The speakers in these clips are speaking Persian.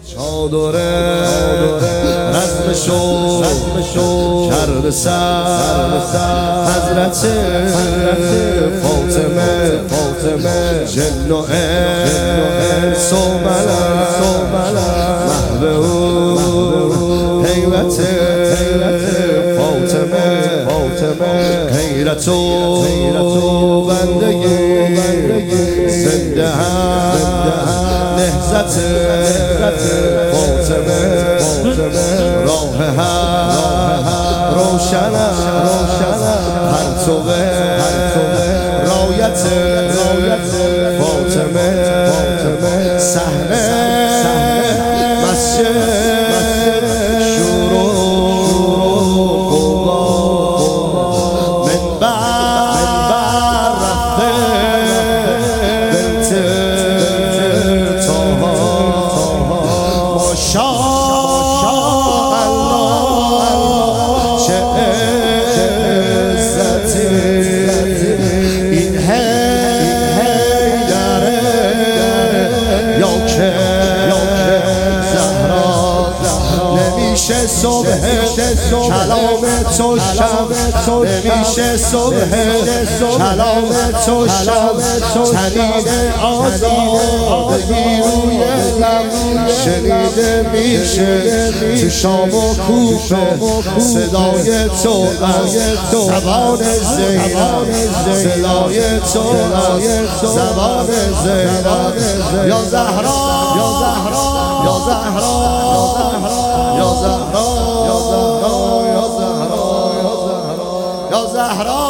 چادره رزمشو کرده سر حضرت فاطمه جن و انس و ملک محو او حیرت فاطمه حیرت و بندگی زنده نهضت فاطمه راه روشن پرتو رایت فاطمه صحنه مسجد شور و غوغا منبر رفته بنت طه ماشاءالله چه عزتی این حیدره یا که زهرا نمیشه صبح کلام تو شب نمیشه صبح کلام تو شب تنین آزادگی روی لب شنیده میشه تو شام و کوفه صدای تو از زبان زینب صدای تو از زبان زینب یا زهرا یا زهرا یا زهرا یا زهرا یا زهرا یا زهرا یا زهرا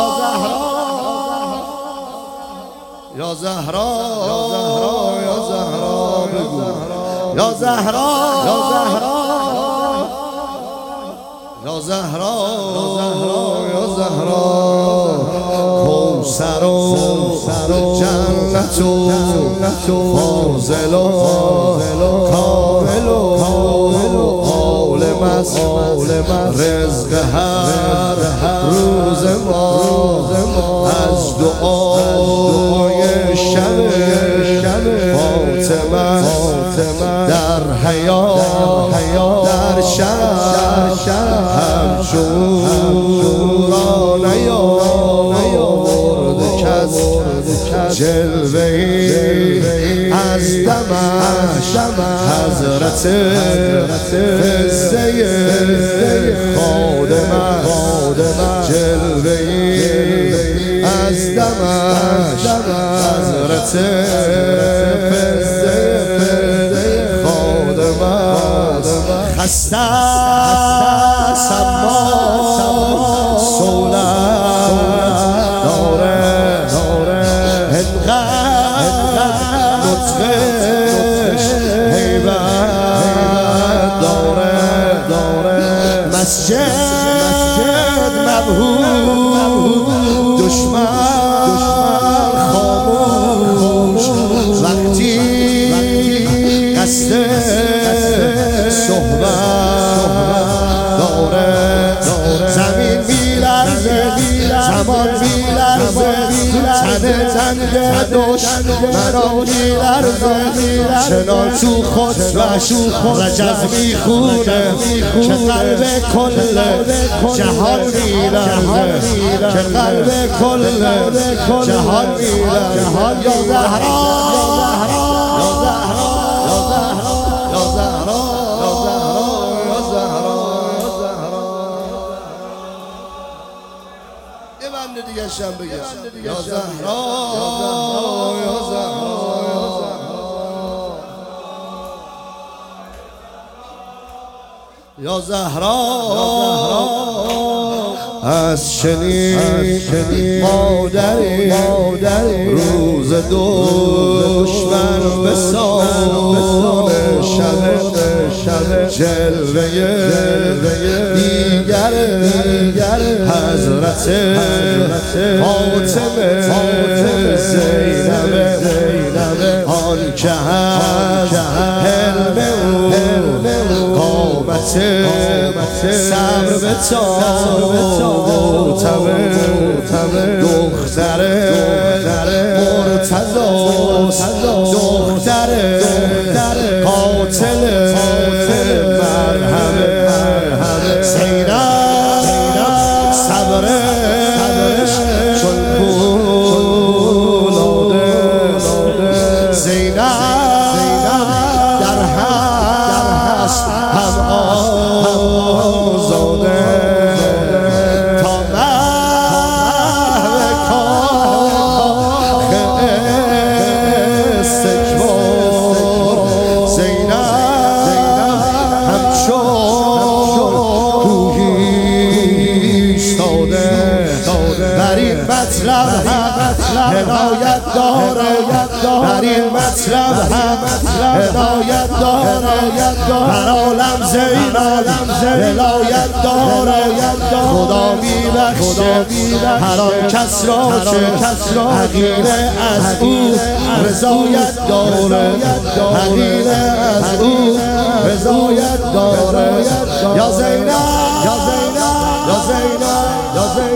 یا زهرا یا زهرا بگو یا زهرا یا زهرا یا زهرا یا زهرا کوثر و جنت و فاضل و کامل و رزق هر روز ما از دعای شب فاطمه در حیات در شب همچون نیاورده کس جلوه‌ای از دمش حضرت فزه خادمش جلوه‌ای از دمش حضرت فزه خادمش خسته سما سولت داره انقدر نطقش هیبت داره مسجد مبهوت دشمن خاموش وقتی قصد صحبت داره زمین میلرزه زمان میلرزه تنه تنگ دشمنان میلرزه چنان تو خودش رجز میخونه که قلب کل جهان میلرزه که قلب کل جهان میلرزه یا زهرا یا زهرا یا زهرا یا زهرا یه بند دیگه شم بگم یا زهرا یا زهرا یا زهرا از شنید مادری روز دشمن به سان شب جلوه دیگر حضرت فاطمه زینب آن که هست حلم او قامت صبر به تابه دختر مرتضی دختر قاتل مرحمه زینب صبرش چون پولاده زینب در هست هم آزاده تا محو کاخ استکبار زینب همچون روحی ایستاده بر این مطلب هم هدایت داره بر این مطلب هم هدایت داره هر عالم زینب ولایت داره خدا میبخشه هر آن کس را که حقیره از او رضایت داره حقیره از او رضایت داره یا زینب یا زینب یا زینب